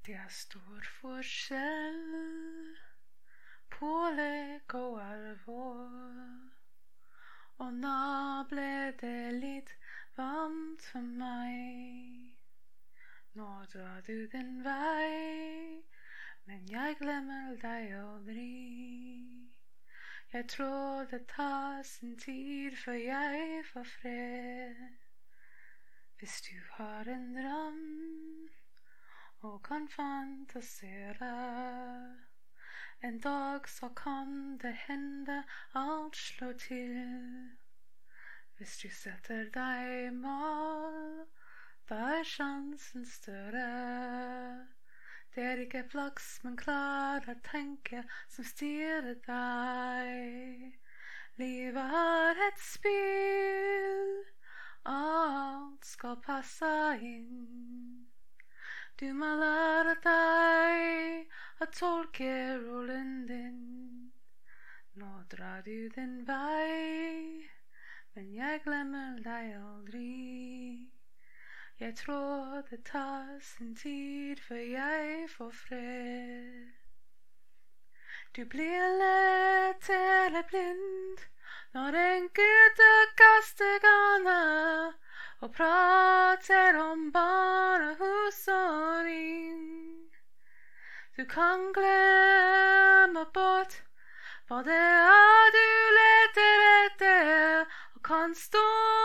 Det stor forskjell på lek og alvor, og nå ble det litt varmt for meg. Nå drar du din vei, men jeg glemmer deg aldri. Jeg tror det tar sin tid før jeg får fred. Hvis du har en drøm og kan fantasere, en dag så kan det hende alt slår til. Hvis du setter deg mål, da er sjansen større. Det er ikke flaks, men klare tenke som styrer deg. Livet er et spill, alt skal passe inn. Du må lære deg å tolke rollen din. Nå drar du din vei, men jeg glemmer deg aldri. Jeg tror det tar sin tid før jeg får fred. Du blir lett eller blind når en gutte kaster garnet og prater om barnehus og ring. Du kan glemme bort hva det er du leter etter, og kan stå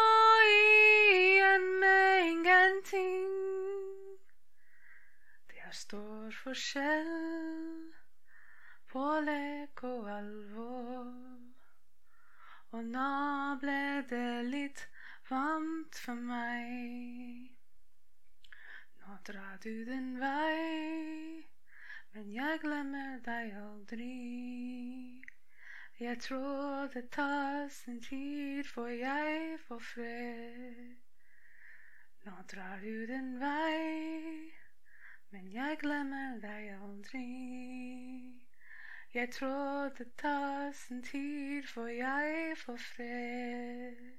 igjen med ingenting. Det er stor forskjell på lek og alvor, og nå ble det litt varmt for meg. Nå drar du din vei, men jeg glemmer deg aldri. Jeg tror det tar sin tid før jeg får fred. Nå drar du din vei, men jeg glemmer deg aldri. Jeg tror det tar sin tid før jeg får fred.